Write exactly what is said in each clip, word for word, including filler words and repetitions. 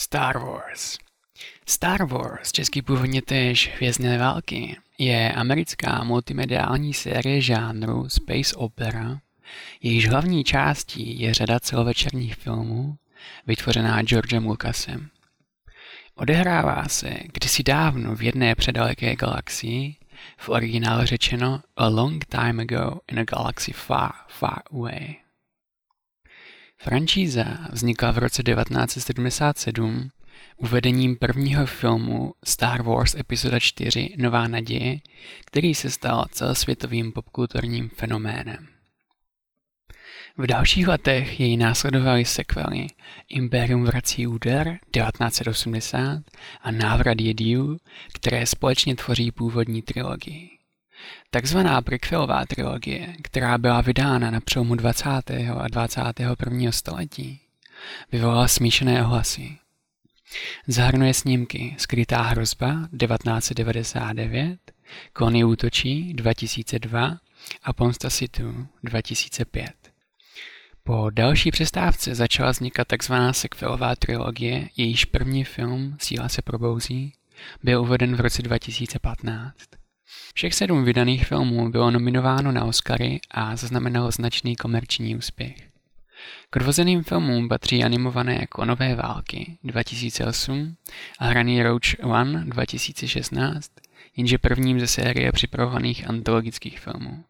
Star Wars. Star Wars, český původně též Hvězdné války, je americká multimediální série žánru space opera, jejíž hlavní částí je řada celovečerních filmů, vytvořená Georgem Lucasem. Odehrává se kdysi dávno v jedné předaleké galaxii, v originálu řečeno a long time ago in a galaxy far, far away. Franšíza vznikla v roce devatenáct set sedmdesát sedm uvedením prvního filmu Star Wars epizoda čtyři Nová naděje, který se stal celosvětovým popkulturním fenoménem. V dalších letech jej následovaly sequely Imperium vrací úder devatenáct set osmdesát a Návrat Jediů, které společně tvoří původní trilogii. Takzvaná prequelová trilogie, která byla vydána na přelomu dvacátého a dvacátého prvního století, vyvolala smíšené ohlasy. Zahrnuje snímky Skrytá hrozba devatenáct set devadesát devět, Klony útočí dva tisíce dva a Pomsta Sithů dva tisíce pět. Po další přestávce začala vznikat tzv. Sequelová trilogie, jejíž první film Síla se probouzí byl uveden v roce dva tisíce patnáct. Všech sedm vydaných filmů bylo nominováno na Oscary a zaznamenalo značný komerční úspěch. K odvozeným filmům patří animované Klonové války dva tisíce osm a hraný Rogue One dva tisíce šestnáct, jenže prvním ze série připravovaných antologických filmů.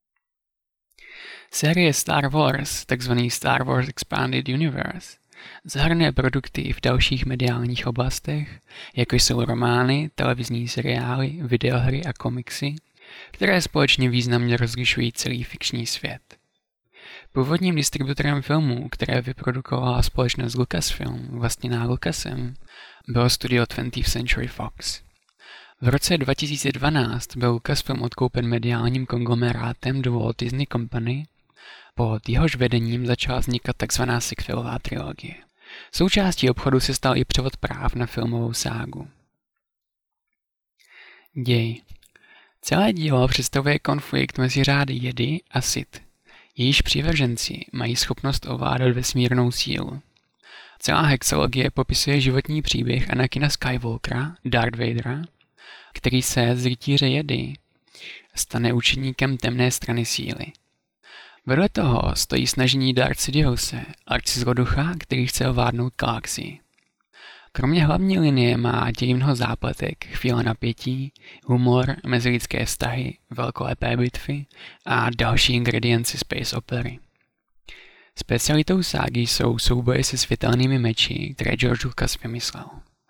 Série Star Wars, takzvaný Star Wars Expanded Universe, zahrnuje produkty v dalších mediálních oblastech, jako jsou romány, televizní seriály, videohry a komiksy, které společně významně rozlišují celý fikční svět. Původním distributorem filmů, které vyprodukovala společnost Lucasfilm, vlastněná Lucasem, bylo studio twentieth Century Fox. V roce dva tisíce dvanáct byl Lucasfilm odkoupen mediálním konglomerátem The Walt Disney Company, pod jehož vedením začala vznikat tzv. Sequelová trilogie. Součástí obchodu se stal i převod práv na filmovou ságu. Děj. Celé dílo představuje konflikt mezi řády Jedi a Sith. Jejíž přívrženci mají schopnost ovládat vesmírnou sílu. Celá hexologie popisuje životní příběh Anakina Skywalkera, Darth Vadera, který se z rytíře Jedi stane učeníkem temné strany síly. Vedle toho stojí snažení Darth Sidiouse, arcizloducha, který chce ovládnout galaxii. Kromě hlavní linie má děj mnoho zápletek, chvíle napětí, humor, mezilidské vztahy, velkolepé bitvy a další ingredienci space opery. Specialitou ságy jsou souboje se světelnými meči, které George Lucas vymyslel.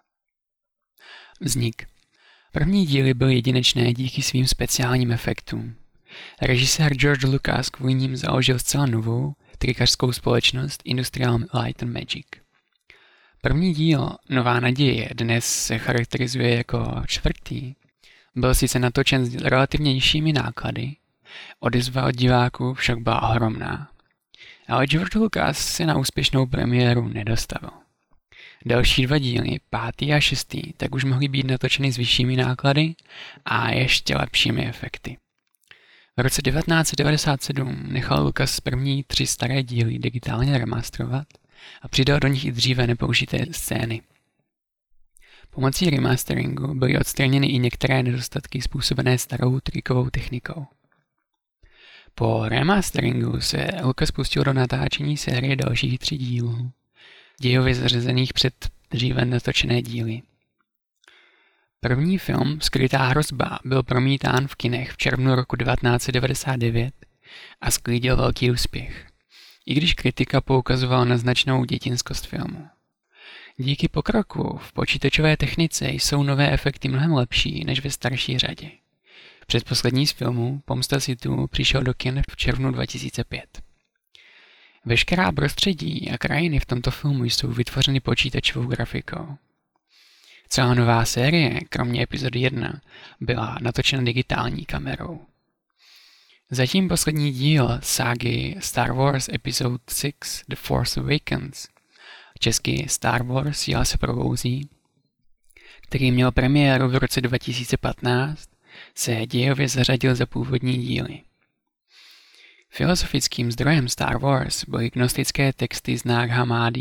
Vznik. První díly byly jedinečné díky svým speciálním efektům. Režisér George Lucas kvůli ním založil zcela novou trikařskou společnost Industrial Light and Magic. První díl Nová naděje dnes se charakterizuje jako čtvrtý. Byl sice natočen s relativně nižšími náklady, odezva od diváků však byla ohromná. Ale George Lucas se na úspěšnou premiéru nedostavil. Další dva díly, pátý a šestý, tak už mohly být natočeny s vyššími náklady a ještě lepšími efekty. V roce devatenáct set devadesát sedm nechal Lucas první tři staré díly digitálně remasterovat a přidal do nich i dříve nepoužité scény. Pomocí remasteringu byly odstraněny i některé nedostatky způsobené starou trikovou technikou. Po remasteringu se Lucas pustil do natáčení série dalších tří dílů, dějově zařazených před dříve natočené díly. První film Skrytá hrozba byl promítán v kinech v červnu roku devatenáct set devadesát devět a sklidil velký úspěch, i když kritika poukazovala na značnou dětinskost filmu. Díky pokroku v počítačové technice jsou nové efekty mnohem lepší než ve starší řadě. Předposlední z filmů Pomsta Sithů přišel do kin v červnu dva tisíce pět. Veškerá prostředí a krajiny v tomto filmu jsou vytvořeny počítačovou grafikou. Celá nová série, kromě epizody jedna, byla natočena digitální kamerou. Zatím poslední díl ságy Star Wars Episode šest The Force Awakens, česky Star Wars Síla se probouzí, který měl premiéru v roce dva tisíce patnáct, se dějově zařadil za původní díly. Filozofickým zdrojem Star Wars byly gnostické texty z Nag Hammadi,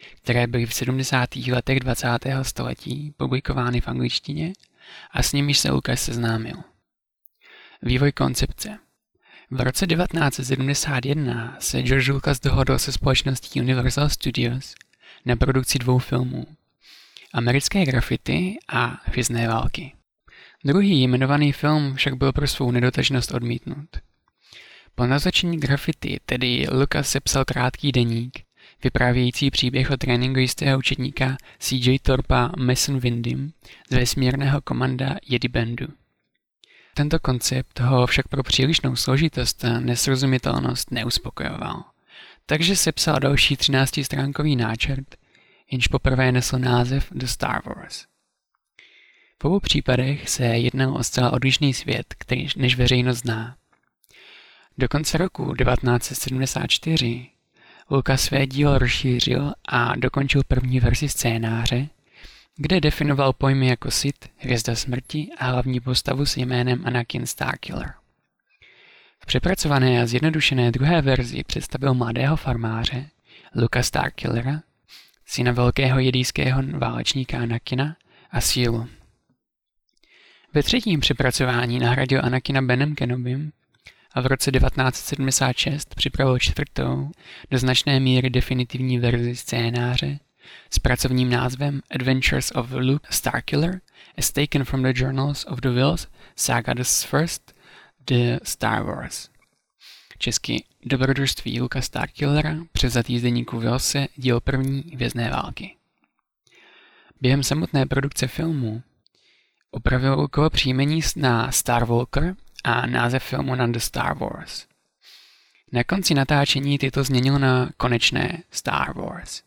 které byly v sedmdesátých letech dvacátého století publikovány v angličtině a s nimiž se Lucas seznámil. Vývoj koncepce. V roce devatenáct set sedmdesát jedna se George Lucas dohodl se společností Universal Studios na produkci dvou filmů. Americké graffiti a Hvězdné války. Druhý jmenovaný film však byl pro svou nedotažnost odmítnut. Po natočení graffiti tedy Lucas sepsal krátký deník, vyprávějící příběh o tréninku jistého učetníka C J Thorpa Mason Windym z vesmírného komanda Jedi Bandu. Tento koncept ho však pro přílišnou složitost a nesrozumitelnost neuspokojoval, takže sepsal další třináctistránkový náčrt, jenž poprvé nesl název The Star Wars. V obou případech se jednalo o zcela odlišný svět, který než veřejnost zná. Do konce roku devatenáct set sedmdesát čtyři Lucas své dílo rozšířil a dokončil první verzi scénáře, kde definoval pojmy jako Sith, hvězda smrti a hlavní postavu s jménem Anakin Starkiller. V přepracované a zjednodušené druhé verzi představil mladého farmáře, Luka Starkillera, syna velkého jedijského válečníka Anakina a sílu. Ve třetím přepracování nahradil Anakina Benem Kenobym a v roce devatenáct set sedmdesát šest připravil čtvrtou, do značné míry definitivní verzi scénáře s pracovním názvem Adventures of Luke Starkiller as taken from the journals of the Wills Saga the First, The Star Wars. Česky Dobrodružství Luka Starkillera, převzatý z deníku Willse, díl první Hvězdné války. Během samotné produkce filmu upravil Lukovo příjmení na Star Walker a název filmu na The Star Wars. Na konci natáčení tyto změnil na konečné Star Wars.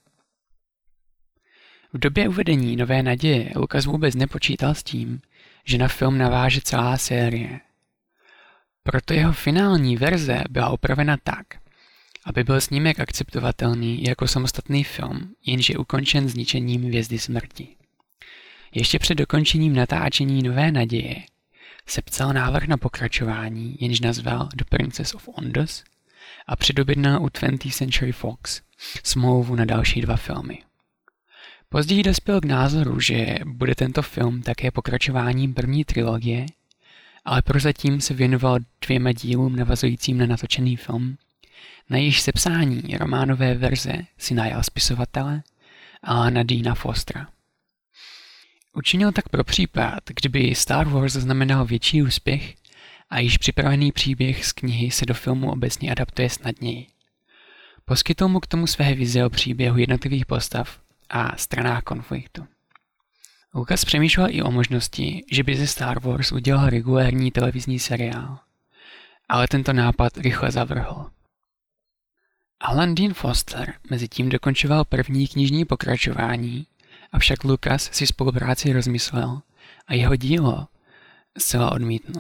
V době uvedení Nové naděje Lucas vůbec nepočítal s tím, že na film naváže celá série. Proto jeho finální verze byla upravena tak, aby byl snímek akceptovatelný jako samostatný film, jenž je ukončen zničením Hvězdy smrti. Ještě před dokončením natáčení Nové naděje sepsal návrh na pokračování, jenž nazval The Princess of Ondas, a předobjednal u twentieth Century Fox smlouvu na další dva filmy. Později dospěl k názoru, že bude tento film také pokračováním první trilogie, ale prozatím se věnoval dvěma dílům navazujícím na natočený film, na jejíž sepsání románové verze si najal spisovatele Alana Deana Fostera. Učinil tak pro případ, kdyby Star Wars zaznamenal větší úspěch a již připravený příběh z knihy se do filmu obecně adaptuje snadněji. Poskytl mu k tomu své vize o příběhu jednotlivých postav a stranách konfliktu. Lucas přemýšlel i o možnosti, že by ze Star Wars udělal regulérní televizní seriál, ale tento nápad rychle zavrhl. Alan Dean Foster mezitím dokončoval první knižní pokračování, avšak Lucas si spolupráci rozmyslel a jeho dílo zcela odmítnul.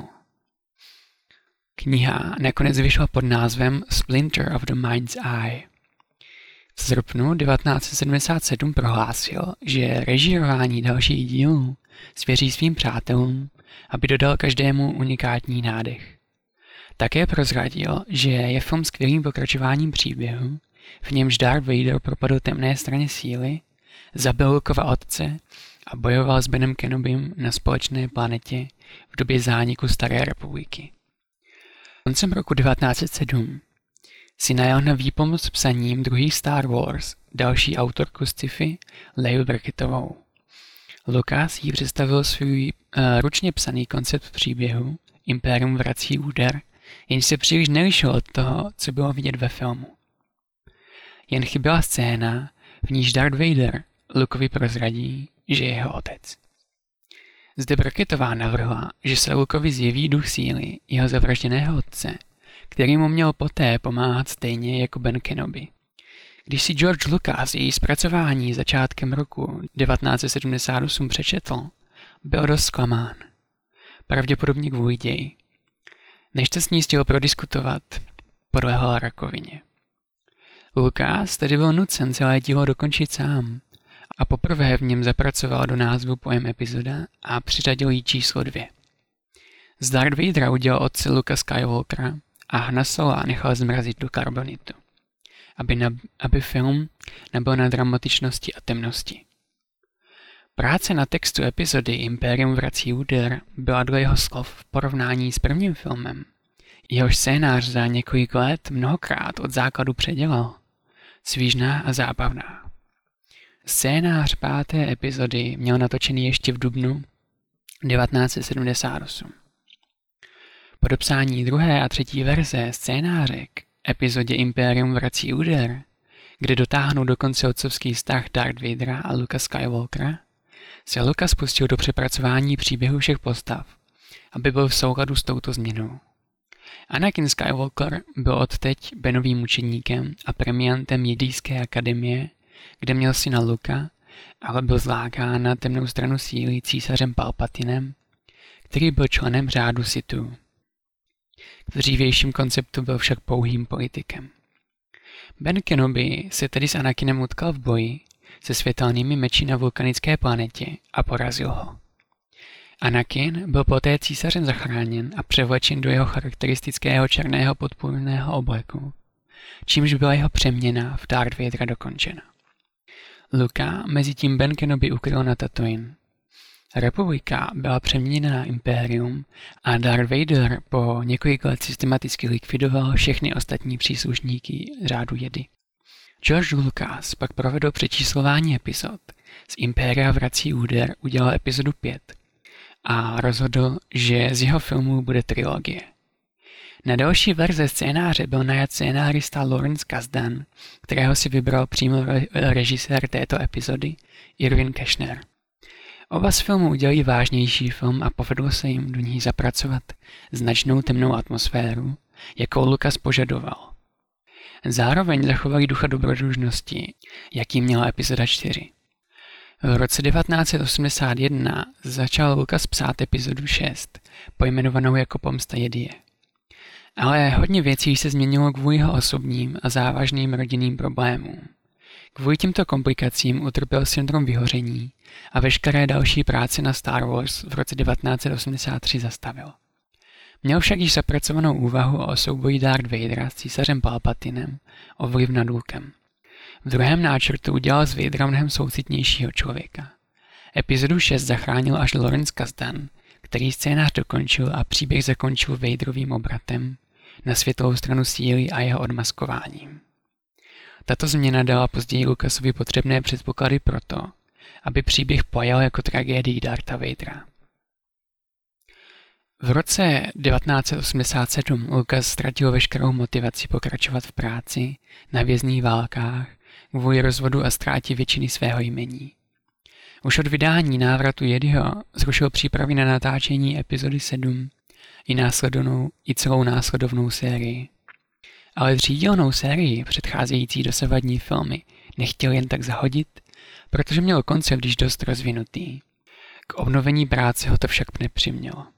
Kniha nakonec vyšla pod názvem Splinter of the Mind's Eye. V srpnu devatenáct set sedmdesát sedm prohlásil, že režírování dalších dílů svěří svým přátelům, aby dodal každému unikátní nádech. Také prozradil, že je film skvělým pokračováním příběhu, v němž Darth Vader propadl temné straně síly, zabil Lukova otce a bojoval s Benem Kenobym na společné planetě v době zániku Staré republiky. Koncem roku devatenáct set sedm si najal na výpomoc s psaním druhých Star Wars další autorku sci-fi Leiu Brachettovou. Lucas jí představil svůj uh, ručně psaný koncept příběhu Imperium vrací úder, jenž se příliš nelišil od toho, co bylo vidět ve filmu. Jen chyběla scéna, v níž Darth Vader Lukovi prozradí, že je jeho otec. Zde Brachettová navrhla, že se Lukovi zjeví duch síly jeho zavražděného otce, který mu měl poté pomáhat stejně jako Ben Kenobi. Když si George Lucas její zpracování začátkem roku devatenáct set sedmdesát osm přečetl, byl dost zklamán. Pravděpodobně kvůli ději. Než to s ní chtěl prodiskutovat, podlehl rakovině. Lucas tedy byl nucen celé dílo dokončit sám a poprvé v něm zapracoval do názvu pojem epizoda a přiřadil jí číslo dvě. Z Darth Vadera udělal otce Luka Skywalkera a Hana Sola nechal zmrazit do karbonitu. aby, na, aby film nebyl na dramatičnosti a temnosti. Práce na textu epizody Imperium vrací úder byla dle jeho slov v porovnání s prvním filmem. Jehož scénář za několik let mnohokrát od základu předělal. Svížná a zábavná. Scénář páté epizody měl natočený ještě v dubnu devatenáct set sedmdesát osm. Po dopsání druhé a třetí verze scénáře k epizodě Imperium vrací úder, kde dotáhnou do konce otcovský vztah Darth Vadera a Luka Skywalkera, se Lucas pustil do přepracování příběhu všech postav, aby byl v souladu s touto změnou. Anakin Skywalker byl odteď Benovým učeníkem a premiantem Jedijské akademie, kde měl syna Luka, ale byl zlákán na temnou stranu síly císařem Palpatinem, který byl členem řádu Sithů. V dřívějším konceptu byl však pouhým politikem. Ben Kenobi se tedy s Anakinem utkal v boji se světelnými meči na vulkanické planetě a porazil ho. Anakin byl poté císařem zachráněn a převlečen do jeho charakteristického černého podpůrného obleku, čímž byla jeho přeměna v Darth Vadera dokončena. Luka mezitím Ben Kenobi ukryl na Tatooine. Republika byla přeměněna na Imperium a Darth Vader po několik let systematicky likvidoval všechny ostatní příslušníky řádu Jedi. George Lucas pak provedl přečíslování epizod. Z Impéria vrací úder udělal epizodu pět a rozhodl, že z jeho filmů bude trilogie. Na další verze scénáře byl najat scénárista Lawrence Kasdan, kterého si vybral přímo režisér této epizody Irvin Kershner. Oba z filmů udělali vážnější film a povedlo se jim do ní zapracovat značnou temnou atmosféru, jakou Lucas požadoval. Zároveň zachovali ducha dobrodružnosti, jaký měla epizoda čtyři. V roce devatenáct set osmdesát jedna začal Lucas psát epizodu šest, pojmenovanou jako Pomsta Jedie. Ale hodně věcí se změnilo kvůli jeho osobním a závažným rodinným problémům. Kvůli těmto komplikacím utrpěl syndrom vyhoření a veškeré další práce na Star Wars v roce devatenáct set osmdesát tři zastavil. Měl však již zapracovanou úvahu o souboji Darth Vadera s císařem Palpatinem o vliv nad Lukem. V druhém náčrtu udělal z Vadera mnohem soucitnějšího člověka. Epizodu šest zachránil až Lawrence Kasdan, který scénář dokončil a příběh zakončil Vaderovým obratem na světlou stranu síly a jeho odmaskováním. Tato změna dala později Lucasovi potřebné předpoklady proto, aby příběh pojal jako tragédii Dartha Vadera. V roce devatenáct set osmdesát sedm Lucas ztratil veškerou motivaci pokračovat v práci na vězných válkách kvůli rozvodu a ztrátě většiny svého jmění. Už od vydání Návratu Jediho zrušil přípravy na natáčení epizody sedm i následovnou i celou následovnou sérii. Ale třídílnou sérii předcházející dosavadní filmy nechtěl jen tak zahodit, protože měl koncept již dost rozvinutý. K obnovení práce ho to však nepřimělo.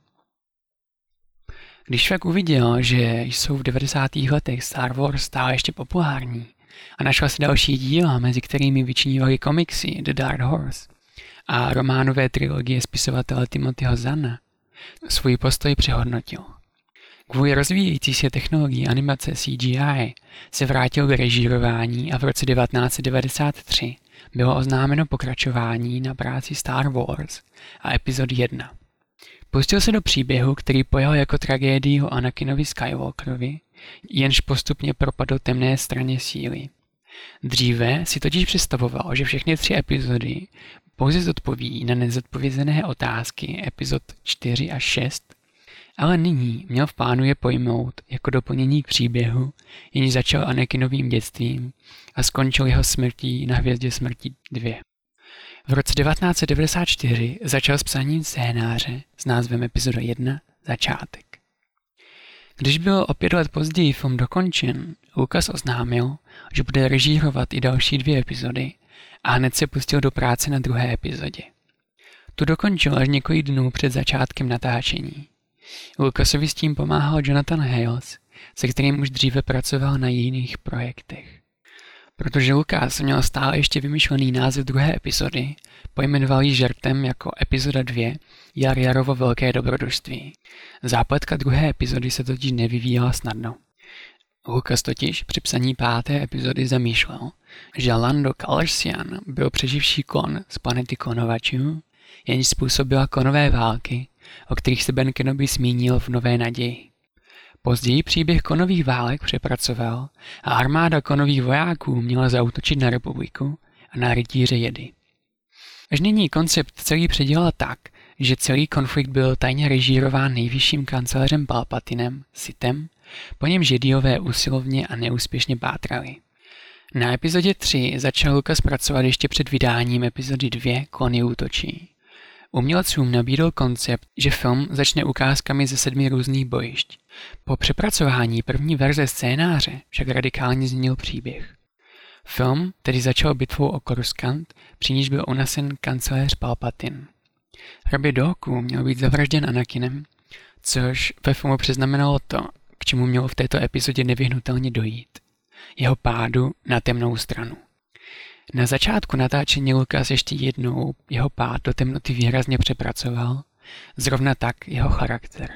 Když však uviděl, že jsou v devadesátých letech Star Wars stále ještě populární a našla se další díla, mezi kterými vyčnívaly komiksy The Dark Horse a románové trilogie spisovatele Timothyho Zahna, svůj postoj přehodnotil. Kvůli rozvíjející se technologii animace C G I se vrátil k režírování a v roce devatenáct set devadesát tři bylo oznámeno pokračování na práci Star Wars a epizody jedna. Pustil se do příběhu, který pojal jako tragédii o Anakinovi Skywalkerovi, jenž postupně propadl temné straně síly. Dříve si totiž představoval, že všechny tři epizody pouze zodpoví na nezodpovězené otázky epizod čtyři a šest, ale nyní měl v plánu je pojmout jako doplnění k příběhu, jenž začal Anakinovým dětstvím a skončil jeho smrtí na Hvězdě smrti dva. V roce devatenáct set devadesát čtyři začal s psaním scénáře s názvem epizoda jedna Začátek. Když byl o pět let později film dokončen, Lucas oznámil, že bude režírovat i další dvě epizody a hned se pustil do práce na druhé epizodě. Tu dokončil až několik dnů před začátkem natáčení. Lucasovi s tím pomáhal Jonathan Hales, se kterým už dříve pracoval na jiných projektech. Protože Lucas měl stále ještě vymyšlený název druhé epizody, pojmenoval ji žertem jako epizoda dva Jar Jarovo velké dobrodružství. Zápletka druhé epizody se totiž nevyvíjela snadno. Lucas totiž při psaní páté epizody zamýšlel, že Lando Calrissian byl přeživší klon z planety klonovačů, jenž způsobila klonové války, o kterých se Ben Kenobi zmínil v Nové naději. Později příběh klonových válek přepracoval a armáda klonových vojáků měla zaútočit na republiku a na rytíře Jedi. Až nyní koncept celý předělal tak, že celý konflikt byl tajně režírován nejvyšším kancléřem Palpatinem, Sithem, po něm Jediové usilovně a neúspěšně pátrali. Na epizodě tři začal Lucas pracovat ještě před vydáním epizody dvě Klony útočí. Umělcům nabídl koncept, že film začne ukázkami ze sedmi různých bojišť. Po přepracování první verze scénáře však radikálně změnil příběh. Film tedy začal bitvou o Coruscant, při níž byl unasen kancléř Palpatine. Hrabě Dooku měl být zavražděn Anakinem, což ve filmu přeznamenalo to, k čemu mělo v této epizodě nevyhnutelně dojít. Jeho pádu na temnou stranu. Na začátku natáčení Lucas ještě jednou jeho pád do temnoty výrazně přepracoval, zrovna tak jeho charakter.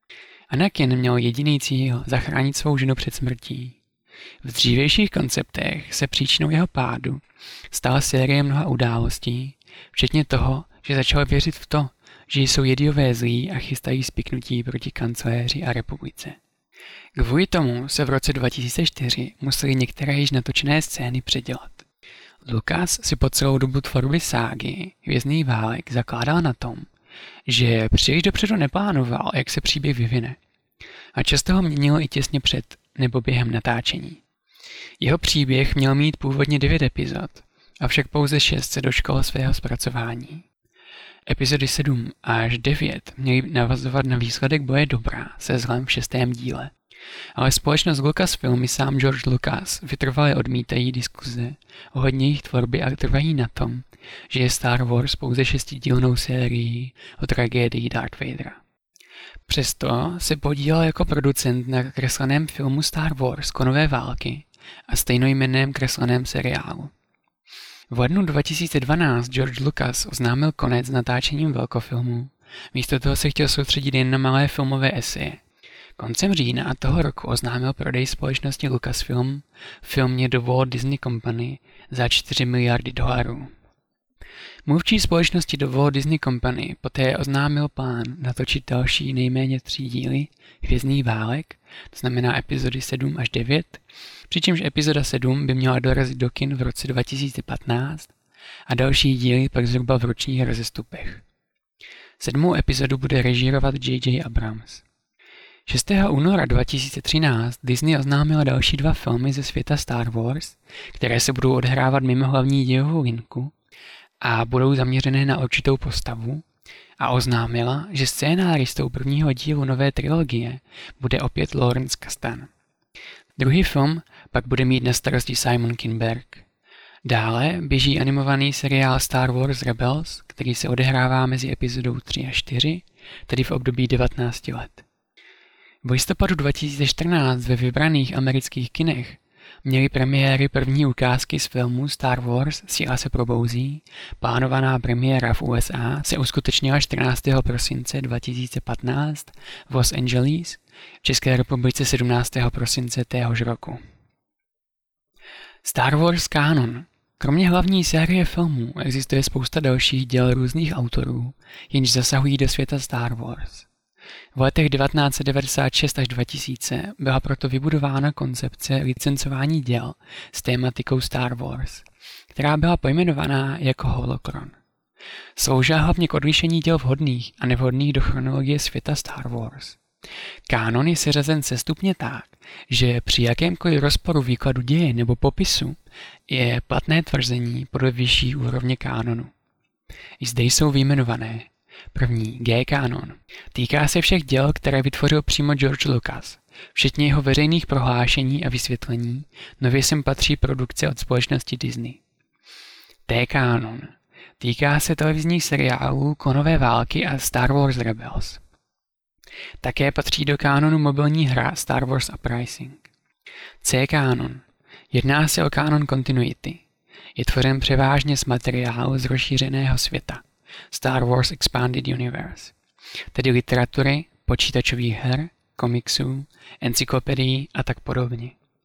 Anakin měl jediný cíl zachránit svou ženu před smrtí. V dřívějších konceptech se příčinou jeho pádu stala série mnoha událostí, včetně toho, že začal věřit v to, že jsou Jediové zlí a chystají spiknutí proti kancléři a republice. Kvůli tomu se v roce dva tisíce čtyři museli některé již natočené scény předělat. Lucas si po celou dobu tvorby ságy Hvězdných válek zakládal na tom, že příliš dopředu neplánoval, jak se příběh vyvine. A často ho měnil i těsně před nebo během natáčení. Jeho příběh měl mít původně devět epizod, avšak pouze šest se dočkalo svého zpracování. Epizody sedm až devět měly navazovat na výsledek boje dobra se zlem v šestém díle. Ale společnost Lucasfilm i sám George Lucas vytrvale odmítají diskuze ohledně jejich tvorby a trvají na tom, že je Star Wars pouze šestidílnou sérií o tragédii Darth Vadera. Přesto se podílel jako producent na kresleném filmu Star Wars Klonové války a stejnojmenném kresleném seriálu. V lednu dva tisíce dvanáct George Lucas oznámil konec s natáčením velkofilmu, místo toho se chtěl soustředit jen na malé filmové eseje. Koncem října toho roku oznámil prodej společnosti Lucasfilm filmě The Walt Disney Company za čtyři miliardy dolarů. Mluvčí společnosti The Walt Disney Company poté oznámil plán natočit další nejméně tři díly Hvězdných válek, to znamená epizody sedm až devět, přičemž epizoda sedm by měla dorazit do kin v roce dva tisíce patnáct a další díly pak zhruba v ročních rozestupech. Sedmou epizodu bude režírovat J J Abrams. šestého února dva tisíce třináct Disney oznámila další dva filmy ze světa Star Wars, které se budou odhrávat mimo hlavní dějovou linku a budou zaměřené na určitou postavu, a oznámila, že scénáristou prvního dílu nové trilogie bude opět Lawrence Kasdan. Druhý film pak bude mít na starosti Simon Kinberg. Dále běží animovaný seriál Star Wars Rebels, který se odehrává mezi epizodou tři a čtyři, tedy v období devatenácti let. V listopadu dva tisíce čtrnáct ve vybraných amerických kinech měly premiéry první ukázky z filmu Star Wars Síla se probouzí. Plánovaná premiéra v U S A se uskutečnila čtrnáctého prosince dva tisíce patnáct v Los Angeles, v České republice sedmnáctého prosince téhož roku. Star Wars Canon. Kromě hlavní série filmů existuje spousta dalších děl různých autorů, jenž zasahují do světa Star Wars. V letech devatenáct set devadesát šest až dva tisíce byla proto vybudována koncepce licencování děl s tématikou Star Wars, která byla pojmenovaná jako Holocron. Sloužila hlavně k odlišení děl vhodných a nevhodných do chronologie světa Star Wars. Kánon je seřazen sestupně tak, že při jakémkoliv rozporu výkladu děje nebo popisu je platné tvrzení podle vyšší úrovně kánonu. I zde jsou vyjmenované. První, G-kánon. Týká se všech děl, které vytvořil přímo George Lucas, včetně jeho veřejných prohlášení a vysvětlení, nově sem patří produkce od společnosti Disney. T-kánon. Týká se televizních seriálů Klonové války a Star Wars Rebels. Také patří do kánonu mobilní hra Star Wars Uprising. C-kánon. Jedná se o kánon continuity. Je tvořen převážně z materiálu z rozšířeného světa. Star Wars Expanded Universe, tedy literatury, počítačových her, komiksů, encyklopedií a tak podobně.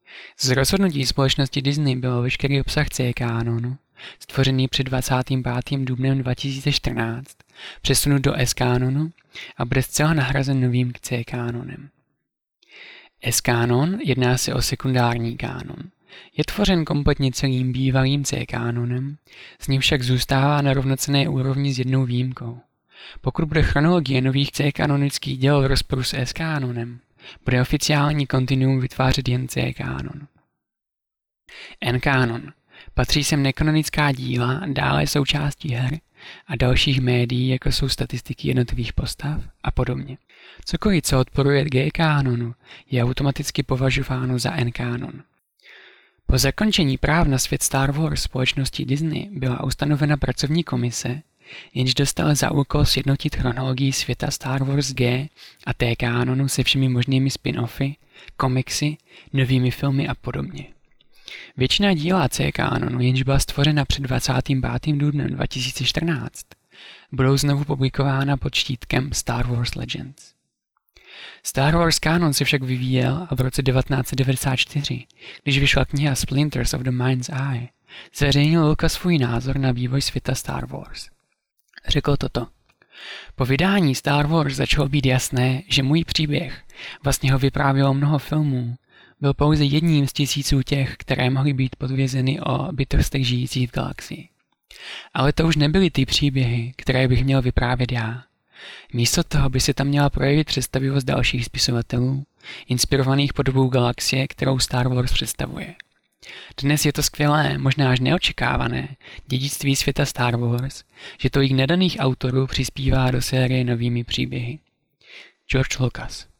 Z rozhodnutí společnosti Disney byl veškerý obsah C kanonu, stvořený před dvacátým pátým dubnem dva tisíce čtrnáct, přesunut do S kanonu a bude zcela nahrazen novým C kanonem. S kanon jedná se o sekundární kánon. Je tvořen kompletně celým bývalým C kanonem, z ním však zůstává na rovnocenné úrovni s jednou výjimkou. Pokud bude chronologie nových C kanonických děl v rozporu s S kanonem, bude oficiální kontinuum vytvářet jen C kanon. N kanon. Patří sem nekanonická díla, dále součástí her a dalších médií, jako jsou statistiky jednotlivých postav a podobně. Cokoliv, co odporuje G kanonu, je automaticky považováno za N kanon. Po zakončení práv na svět Star Wars společnosti Disney byla ustanovena pracovní komise, jenž dostala za úkol sjednotit chronologii světa Star Wars G a T kanonu se všemi možnými spin-offy, komiksy, novými filmy a podobně. Většina díla C kanonu, jenž byla stvořena před dvacátým pátým dubnem dva tisíce čtrnáct, budou znovu publikována pod štítkem Star Wars Legends. Star Wars kanon se však vyvíjel a v roce devatenáct set devadesát čtyři, když vyšla kniha Splinters of the Mind's Eye, zveřejnil Lucas svůj názor na vývoj světa Star Wars. Řekl toto. Po vydání Star Wars začalo být jasné, že můj příběh, vlastně ho vyprávělo mnoho filmů, byl pouze jedním z tisíců těch, které mohly být podvězeny o bytostech žijících v galaxii. Ale to už nebyly ty příběhy, které bych měl vyprávět já. Místo toho by se tam měla projevit představivost dalších spisovatelů, inspirovaných podobou galaxie, kterou Star Wars představuje. Dnes je to skvělé, možná až neočekávané, dědictví světa Star Wars, že tolik nedaných autorů přispívá do série novými příběhy. George Lucas.